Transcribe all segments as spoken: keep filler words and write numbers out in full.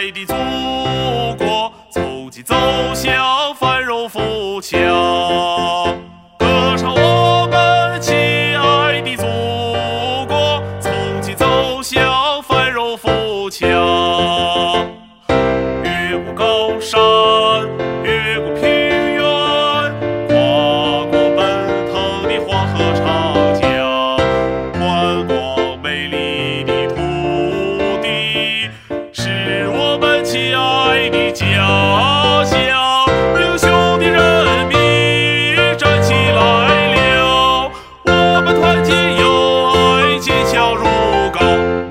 爱的祖国，从今走向繁荣富强。歌唱我们亲爱的祖国，从今走向繁荣富强。越过高山，越过平原，跨过奔腾的黄河长江，观光美丽的土地，是我们亲爱的家乡。英雄的人民站起来了，我们团结友爱，坚强如钢。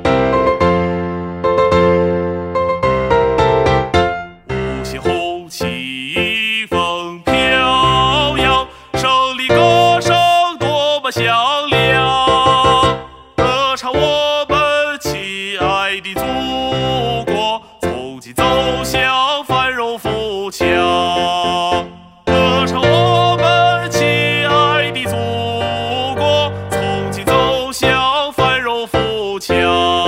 五星红旗风飘扬，胜利歌声多么响亮。歌唱我们亲爱的祖国，从今走向繁荣富强。歌唱我们亲爱的祖国，从今走向繁荣富强。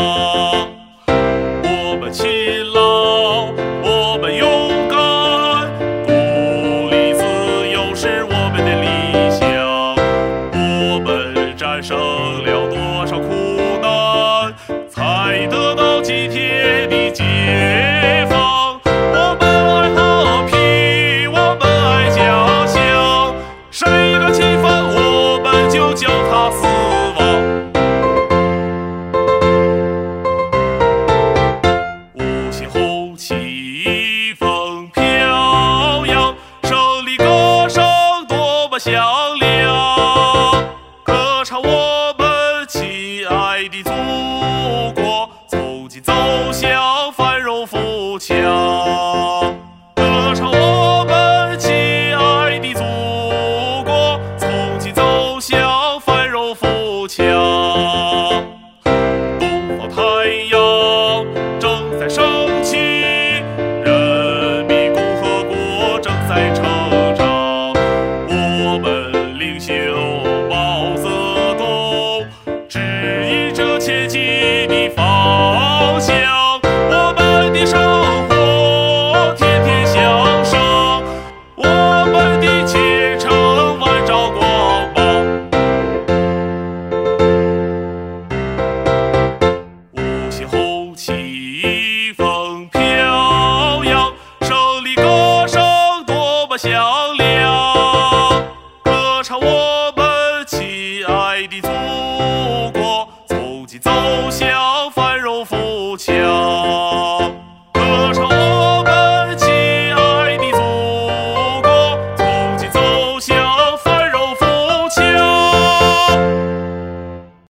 我们勤劳，我们勇敢，独立自由是我们的理想。我们战胜了多少苦难，才得到今天的解放。我们爱和平，我们爱家乡，谁敢侵犯我们，就叫他死亡。五星红旗风飘扬，胜利歌声多么响亮。歌唱我们亲爱的祖国，从今走向繁荣富强。歌唱我们亲爱的祖国，从今走向繁荣富强。东方太阳正在升起，人民共和国正在成长。我们领袖毛泽东指引着前进的方向，我们的生活天天向上，我们的前程万丈光芒。五星红旗风飘扬，胜利歌声多么响亮。歌唱我们亲爱的祖国，从今走向繁